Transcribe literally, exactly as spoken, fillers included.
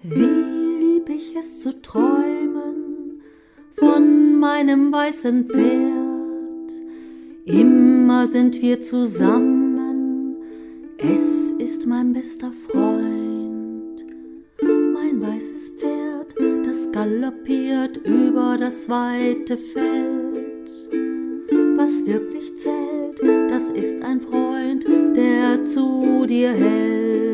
Wie lieb ich es zu träumen von meinem weißen Pferd. Immer sind wir zusammen, es ist mein bester Freund. Mein weißes Pferd, das galoppiert über das weite Feld. Was wirklich zählt, das ist ein Freund, der zu dir hält.